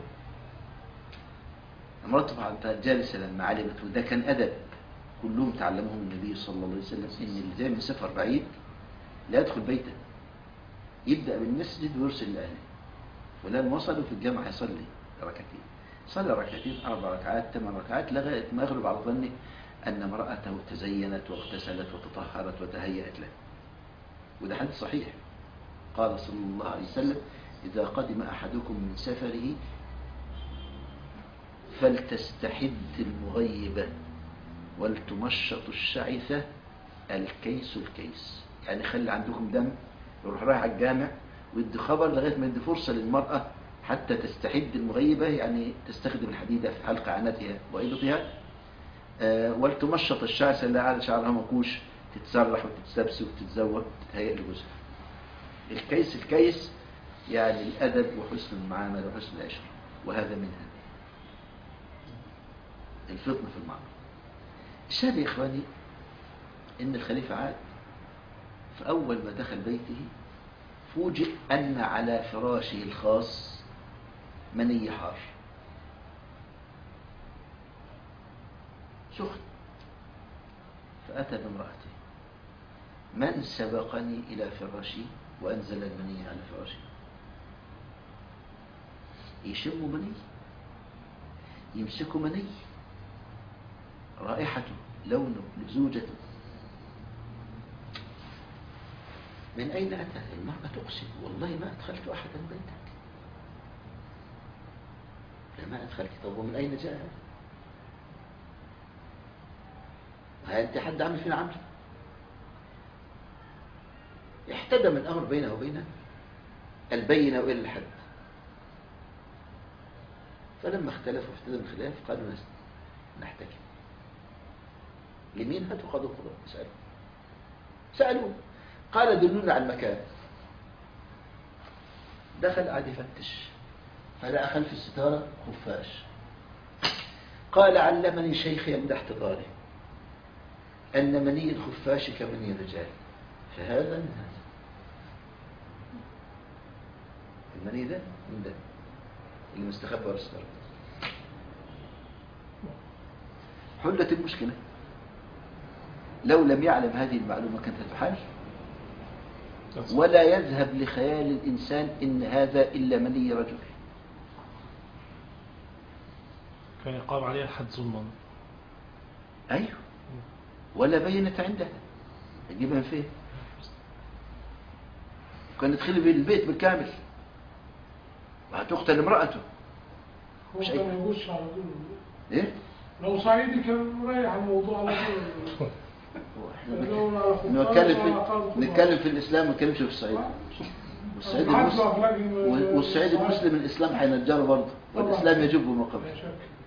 امرأته طبعا جالسة لما علمت، وده كان أدب كلهم تعلمه النبي صلى الله عليه وسلم، إن اللي جاي من سفر بعيد لا يدخل بيته، يبدأ بالمسجد ويرسل لأهله. فلان وصلوا في الجامع يصلي ركعتين، صلى ركعتين 4 ركعات 8 ركعات لغاية ما يغلب على ظنه أن امرأته تزينت واغتسلت وتطهرت وتهيأت له. وده حديث صحيح. قال صلى الله عليه وسلم: إذا قدم أحدكم من سفره فلتستحد المغيبة ولتمشط الشعثة الكيس الكيس. يعني خلي عندكم دم، يروح رايح على الجامع ويدي خبر لغاية ما يدي فرصة للمرأة حتى تستحد المغيبة، يعني تستخدم الحديدة في حلق عنتها وإبطها. ولتمشط الشعثة اللي على شعرها منكوش، تتسرح وتتسبس وتتزوج وتتهيأ لجوزها. الكيس الكيس يعني الأدب وحسن المعاملة وحسن العشرة، وهذا منها الفطن في المعنى. الشاهد يا إخواني إن الخليفة عاد، فأول ما دخل بيته فوجئ أن على فراشه الخاص مني حار سخن، فأتى بامرأته: من سبقني إلى فراشي وأنزل المني على فراشي؟ يشم مني، يمسك مني، رائحته، لونه، لزوجته. من أين أتى؟ المرأة تقسم: والله ما أدخلت أحدا بيتك. لا ما أدخلت. طب ومن أين جاء؟ أنت حد عمل فينا عمل؟ احتدم الأمر بينه وبينه البينة وإلى الحد. فلما اختلفوا واحتدم الخلاف قالوا نحتكم. لمين؟ هاتوا قضوا القضاء. سألوه قال: دلونا على المكان. دخل قعد يفتش فلقى خلف الستارة خفاش. قال: علمني شيخي عند احتضاره أن مني الخفاش كمني الرجال، فهذا من هذا. المني ده من ده اللي مستخبى ورا الستارة. حلت المشكلة. لو لم يعلم هذه المعلومة كانت تحل، ولا يذهب لخيال الإنسان إن هذا إلا مني رجل. كان يقام عليه الحد ظلما. أيوه، ولا بينت عندها، تجيبها من فين؟ كان يدخل بالبيت بالكامل وهتقتل امرأته. هو كان يبص على طول. إيه؟ لو صعيدي كان مريح الموضوع على طول. نتكلم في الإسلام، ما نتكلمش في الصعيد. والصعيد المسلم الإسلام حينجره برضه، والإسلام يجب ما قبل.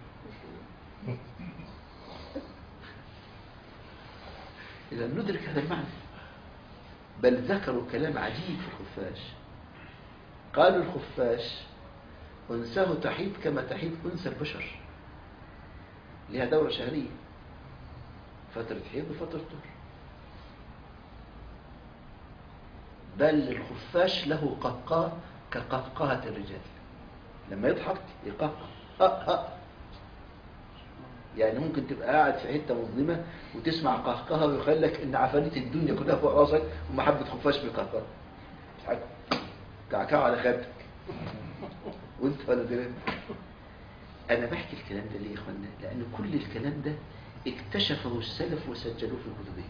إذا ندرك هذا المعنى. بل ذكروا كلام عجيب في الخفاش. قالوا: الخفاش أنثاه تحيض كما تحيض أنثى البشر، لها دورة شهرية، فترة حيض وفترة طهر. بل الخفاش له قهقه كقهقهة الرجال، لما يضحك يقهقه يعني ممكن تبقى قاعد في حتة مظلمة وتسمع قهقهة ويخلك ان عفاريت الدنيا كلها فوق راسك ومحبة خفاش بقهقهة كعكعوا على خدك وانت ولا دريت. انا بحكي الكلام ده ليه يا اخوانا؟ لان كل الكلام ده اكتشفه السلف وسجلوه في كتبهم.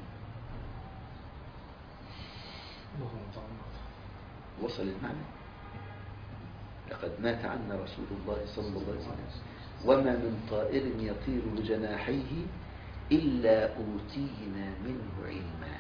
وصل المعنى. لقد مات عنا رسول الله صلى الله عليه وسلم وما من طائر يطير بجناحيه إلا أوتينا منه علما.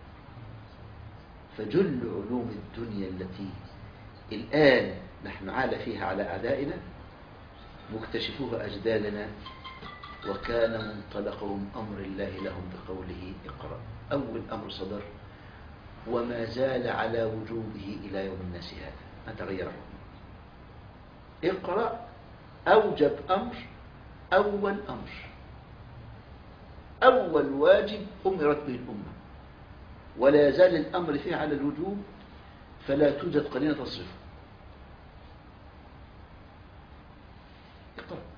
فجل علوم الدنيا التي الآن نحن عال فيها على أعدائنا مكتشفوها أجدادنا، وكان منطلقهم أمر الله لهم بقوله: اقرأ. أول أمر صدر وما زال على وجوبه إلى يوم الناس هذا، ما تغير. اقرأ أوجب أمر، أول أمر، أول واجب أمرت به الأمة، ولا يزال الأمر فيه على الوجوب، فلا توجد قرينة تصرفه. اقرأ.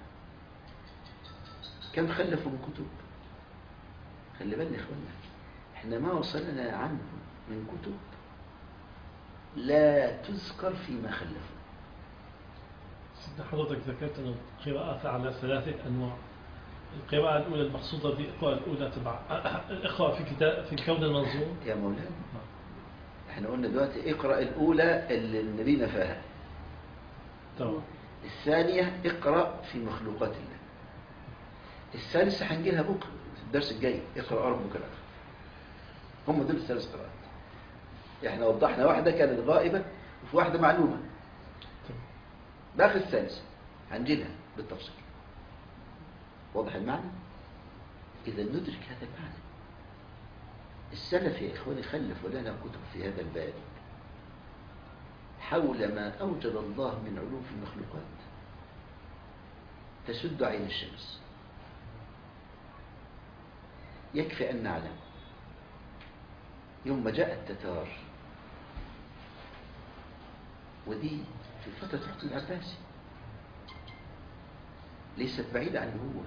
كم خلفوا من كتب؟ خلي بالنا يا إخوانا، احنا ما وصلنا عنه من كتب لا تذكر فيما خلفوا. سيدنا حضرتك ذكرت أن القراءة على 3 أنواع. القراءة الأولى المقصودة بالإقراء الأولى تبع الإقراء في كتاب في الكون المنظوم. يا مولانا احنا قلنا دلوقتي اقرأ الأولى اللي النبي نفاها. تمام. الثانية اقرأ في مخلوقات الله. الثالثة هنجيلها بكرة في الدرس الجاي، اقرأ ربك الأكرم. هم دول الثلاث قراءات. احنا وضحنا واحدة كانت غائبة وفي واحدة معلومة. باقي الثالثة هنجيلها بالتفصيل. واضح المعنى؟ إذا ندرك هذا المعنى. السلف يا إخواني خلفوا لنا كتب في هذا الباب حول ما أوجد الله من علوم في المخلوقات تسد عين الشمس. يكفي أن نعلم يوم ما جاء التتار، ودي في فترة الحكم العباسي ليست بعيدة عنه هو.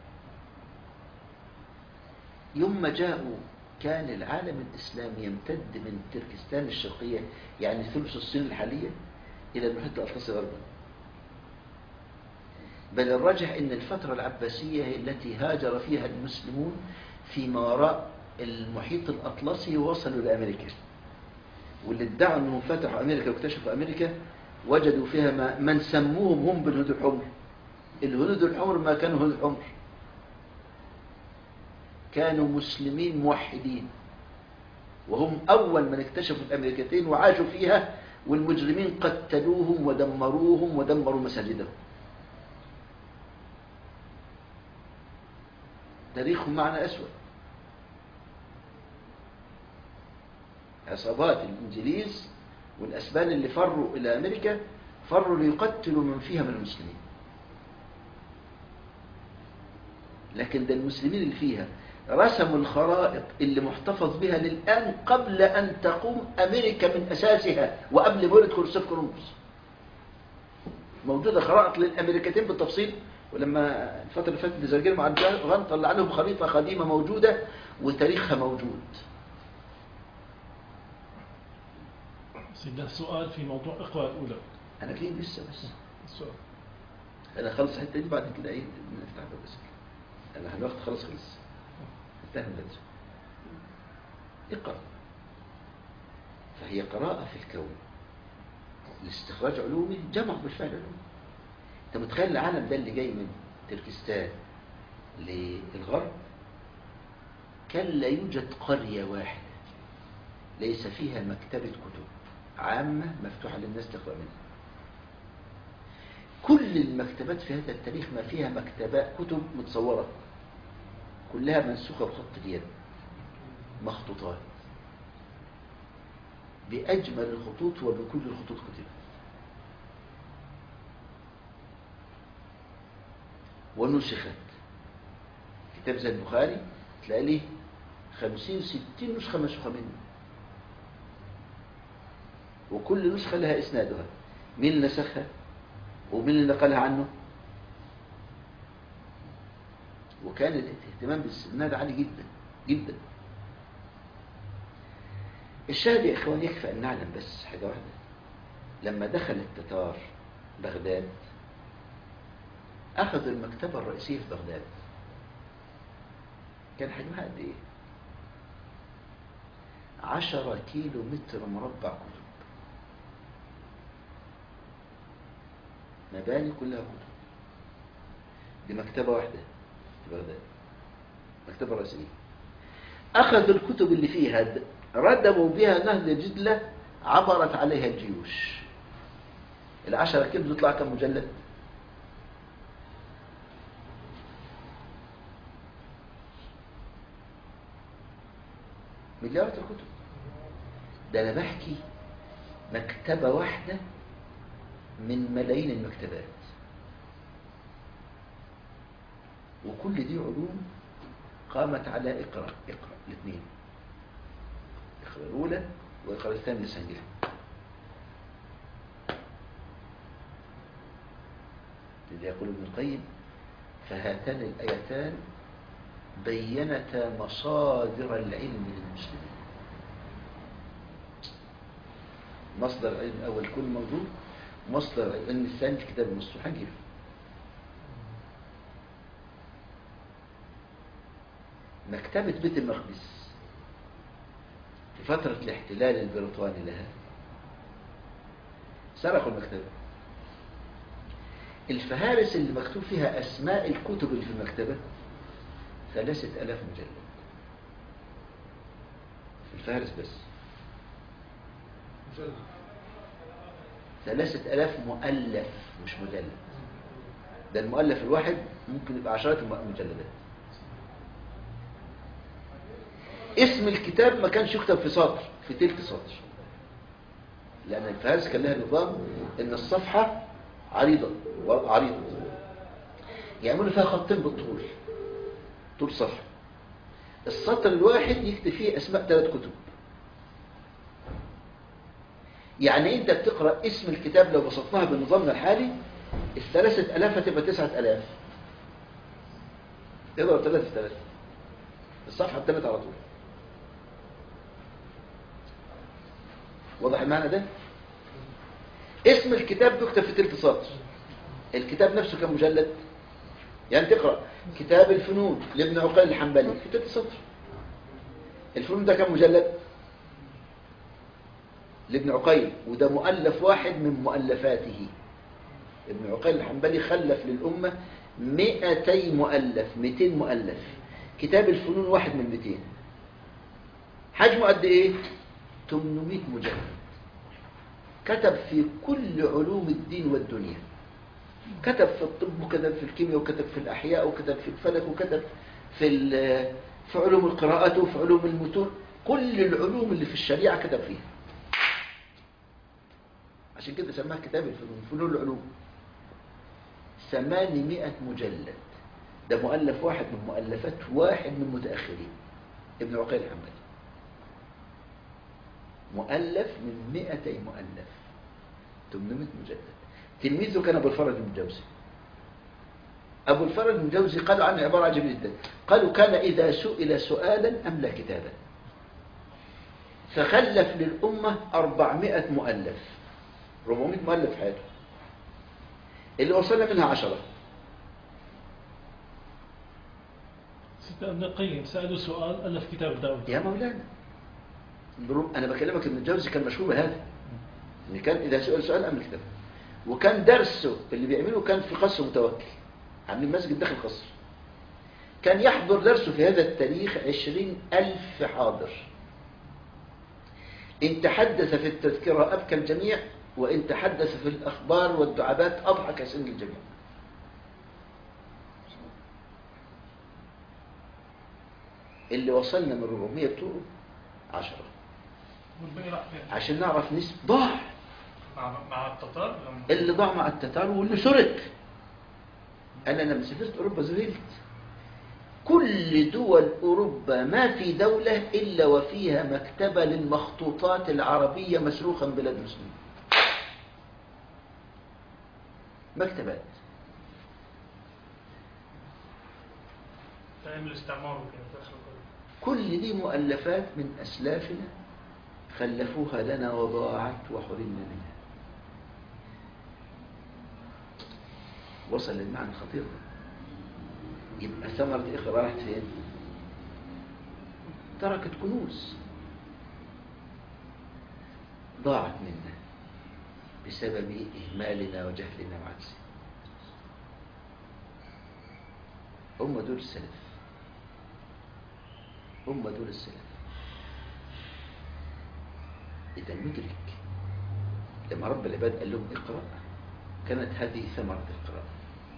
يوم ما جاءوا كان العالم الإسلامي يمتد من تركستان الشرقية، يعني ثلث الصين الحالية، إلى المحيط الأطلسي غربا. بل الراجح أن الفترة العباسية هي التي هاجر فيها المسلمون فيما وراء المحيط الأطلسي ووصلوا لأمريكا. واللي ادعوا أنهم فتحوا أمريكا واكتشفوا أمريكا وجدوا فيها من سموهم هم بالهنود الحمر. الهنود الحمر ما كانوا هنود حمر، كانوا مسلمين موحدين، وهم أول من اكتشفوا الأمريكتين وعاشوا فيها، والمجرمين قتلوهم ودمروهم ودمروا مساجدهم. تاريخهم معنا أسود. عصابات الإنجليز والأسبان اللي فروا إلى أمريكا فروا ليقتلوا من فيها من المسلمين، لكن ده المسلمين اللي فيها رسموا الخرائط اللي محتفظ بها للآن قبل أن تقوم أمريكا من أساسها، وقبل مولد كريستوف كولومبوس. موجودة خرائط للأمريكتين بالتفصيل، ولما الفترة اللي فاتت زرجير مع الغن طلع لهم خريطة قديمة موجودة وتاريخها موجود. سيدنا سؤال في موضوع إقراء الأولى. أنا فين لسه بس السؤال. أنا خلص حتى دي بعد كده إيه نفتح بس. أنا الوقت خلص. انتهى الدرس. اقرأ. فهي قراءة في الكون لاستخراج علومه، جمع بالفعل علومه. أنت متخيل العالم ده اللي جاي من تركستان للغرب كان لا يوجد قرية واحدة ليس فيها مكتبة كتب عامة مفتوحة للناس تقرأ منها. كل المكتبات في هذا التاريخ ما فيها مكتبات كتب متصورة كلها منسوخة بخط اليد، مخطوطات بأجمل الخطوط وبكل الخطوط كتبت. ونسخت. كتاب زي البخاري تلاقي ليه 50-60 نسخة مسوخة منه، وكل نسخة لها إسنادها، مين اللي نسخها ومين اللي نقلها عنه. وكان الاهتمام بالسناد عالي جدا جدا. الشاهد يا إخوان يكفى أن نعلم بس حاجة واحدة. لما دخل التتار بغداد أخذوا المكتبة الرئيسية في بغداد. كان حجمها قد إيه؟ 10 كيلو متر مربع كتب، مباني كلها كتب. دي مكتبة واحدة في بغداد، مكتبة رئيسية. أخذوا الكتب اللي فيها ردموا بها نهر جدلة عبرت عليها الجيوش. 10 كيلو تطلع كم مجلد؟ مليارات الكتب. ده أنا بحكي مكتبة واحدة من ملايين المكتبات، وكل دي علوم قامت على اقرأ الاثنين، اقرأ الأولى واقرأ الثانية لسنجلها. لذا يقول ابن القيم: فهاتان الآيتان بينتا مصادر العلم للمسلمين. مصدر العلم الأول كل موجود، مصدر العلم الثاني في كتاب المفتوح هنجيبه. مكتبة بيت المقدس في فترة الاحتلال البريطاني لها سرقوا المكتبة. الفهارس اللي مكتوب فيها أسماء الكتب اللي في المكتبة 3000 مجلد في الفهارس بس. 3000 مؤلف مش مجلد. ده المؤلف الواحد ممكن يبقى عشرات المجلدات. اسم الكتاب ما كانش يكتب في سطر، في تلت سطر، لأن الفهارس كان لها نظام إن الصفحة عريضة يعملوا فيها خطين بالطول، طول صفحة. السطر الواحد يكتب فيه أسماء 3 كتب. يعني أنت بتقرأ اسم الكتاب لو بسطناها بنظامنا الحالي 3000 هتبقى 9000. اضرب 3 في 3 الصفحة الثالثة على طول. واضح المعنى ده؟ اسم الكتاب بيكتب في تلت سطر. الكتاب نفسه كم مجلد؟ يعني تقرأ كتاب الفنون لابن عقيل الحنبلي في تلت سطر. الفنون ده كم مجلد؟ لابن عقيل، وده مؤلف واحد من مؤلفاته. ابن عقيل الحنبلي خلف للأمة 200 مؤلف، 200 مؤلف. كتاب الفنون واحد من 200. حجمه قد ايه؟ 800 مجلد. كتب في كل علوم الدين والدنيا. كتب في الطب، وكتب في الكيمياء، وكتب في الأحياء، وكتب في الفلك، وكتب في علوم القراءات، وفي علوم المتون. كل العلوم اللي في الشريعة كتب فيها. عشان كده سماها كتاب الفنون، فنون العلوم. 800 مجلد. ده مؤلف واحد من مؤلفات واحد من متأخرين، ابن عقيل الحنبلي. مؤلف من 200 مؤلف، 800 مجلد. تلميذه كان أبو الفرج الجوزي. أبو الفرج الجوزي قالوا عنه عبارة عجيبة جدا. قالوا: كان إذا سئل سؤالا أملى كتابا. فخلف للأمة 400 مؤلف، 400 مؤلف في حياته، اللي وصلنا منها 10. ابن القيم سألوا سؤال ألف كتاب داود. يا مولانا، أنا بكلمك ابن الجوزي كان مشهور بهذا، إن كان إذا سئل سؤال أملى كتابا. وكان درسه اللي بيعمله كان في قصر متوكل، عاملين مسجد داخل قصر. كان يحضر درسه في هذا التاريخ 20,000 حاضر. إن تحدث في التذكرة أبكى الجميع، وإن تحدث في الأخبار والدعابات أضحك سن الجميع. اللي وصلنا من 400 بتوعه 10. عشان نعرف نسبة ضاع مع التتار. اللي ضاع مع التتار واللي سرق. أنا لما سافرت أوروبا ذهلت. كل دول أوروبا ما في دولة إلا وفيها مكتبة للمخطوطات العربية مسروقا بلاد المسلمين. مكتبات. فاهم الاستعمار وكده. كل دي مؤلفات من أسلافنا خلفوها لنا وضاعت وحرمنا منها. وصل للمعنى الخطير ده. يبقى ثمرة إخرى راحت فين؟ تركت كنوز ضاعت منا بسبب إهمالنا وجهلنا وعجزنا. هم دول السلف، هم دول السلف. إذا ندرك لما رب العباد قال لهم اقرأ، كانت هذه ثمرة القراءة.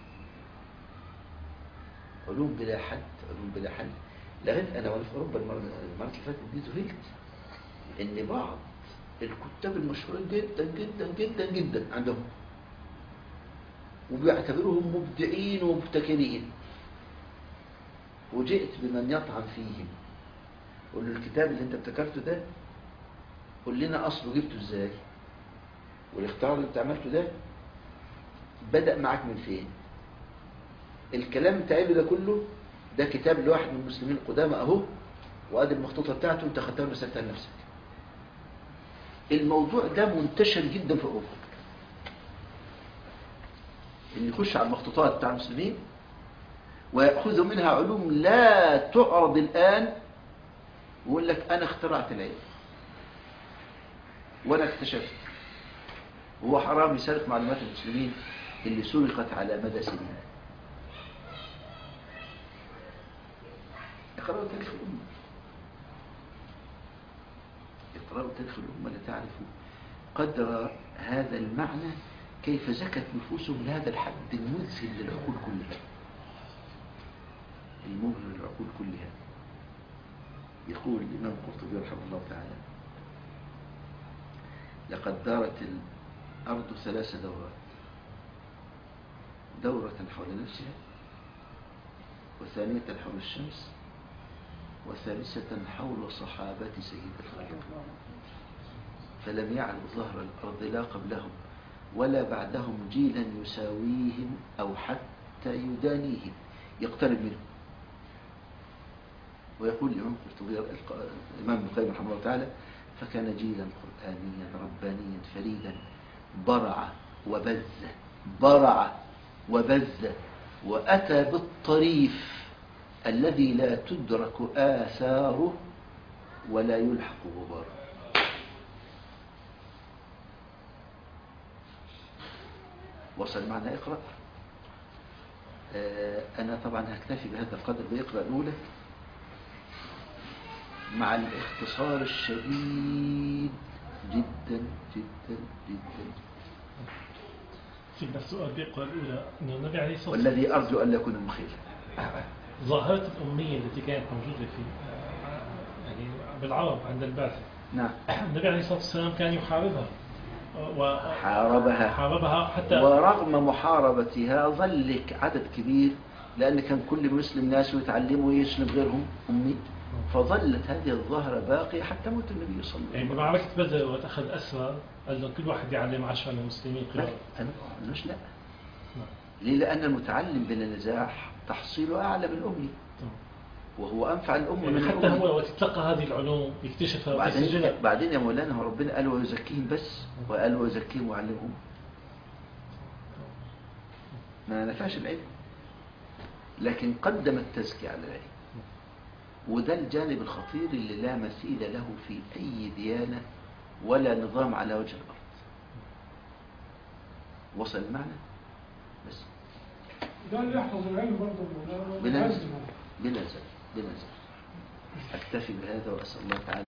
علوم بلا حد، علوم بلا حد. لغاية أنا وأنا في أوروبا المرة اللي فاتت دي ذهلت إن بعض الكتاب المشهورين جدا جدا جدا جدا عندهم وبيعتبرهم مبدعين ومبتكرين، وجئت بمن يطعن فيهم، قل له الكتاب اللي انت ابتكرته ده قل لنا اصله جبته ازاي، والاختراع اللي انت عملته ده بدأ معك من فين؟ الكلام انت قايله ده كله ده كتاب لواحد من المسلمين القدامى اهو، وادي المخطوطه بتاعته انت خدتها ورسلتها لنفسك. الموضوع ده منتشر جدا في اوروبا، اللي يخش على المخطوطات بتاع المسلمين ويأخذوا منها علوم لا تعرض الآن ويقول لك أنا اخترعت العلم وأنا اكتشفت، وهو حرام يسرق معلومات المسلمين اللي سرقت على مدى سنين. اقرأوا تاريخ الأمة، اقرأوا تاريخ الأمة لتعرفوا قدر هذا المعنى، كيف زكت نفوسهم لهذا الحد المذهل للعقول كلها، المبهر للعقول كلها. يقول الإمام القرطبي رحمه الله تعالى: لقد دارت الأرض 3 دورات، دورة حول نفسها، وثانية حول الشمس، وثالثة حول صحابة سيد الخلق، فلم يعلو ظهر الأرض لا قبلهم ولا بعدهم جيلا يساويهم أو حتى يدانيهم يقترب منهم. ويقول الإمام القرطبي الإمام ابن القيم رحمه الله تعالى: فكان جيلا قرآنيا ربانيا فريدا برع وبز وأتى بالطريف الذي لا تدرك آثاره ولا يلحق غباره. وصل معنا اقرأ. أنا طبعا هكتفي بهذا القدر بإقرأ الأولى مع الاختصار الشديد جدا جدا جدا. في بس سؤال بإقرأ الأولى إنه النبي عليه الصلاة والذي أرجو أن لا يكون مخيلا. ظاهرة الأمية التي كانت موجودة في يعني بالعرب عند البعثة، نعم. النبي عليه الصلاة والسلام كان يحاربها حاربها حتى، ورغم محاربتها ظل لك عدد كبير، لأن كان كل مسلم ناس يتعلموا ويسلم غيرهم أمي، فظلت هذه الظاهرة باقية حتى موت النبي صلى الله عليه وسلم. يعني بمعركة بدر وتأخذ أسرى قال له كل واحد يعلم 10 من المسلمين قراءة. لا. ليه؟ لأن المتعلم بلا نزاع تحصيله أعلى من الأمي، وهو أنفع الأمة يعني من حتى الأمي. هو وتتلقى هذه العلوم يكتشفها ويسجلها. بعدين يا مولانا هو ربنا قال ويزكيهم بس، وقال ويزكيهم ويعلمهم، ما نفعش العلم، لكن قدم التزكية على العلم. وده الجانب الخطير اللي لا مثيل له في أي ديانة ولا نظام على وجه الأرض. وصل المعنى؟ بس ده اللي يحفظ العلم برضه بنزل. أكتفي بهذا وأسأل الله تعالى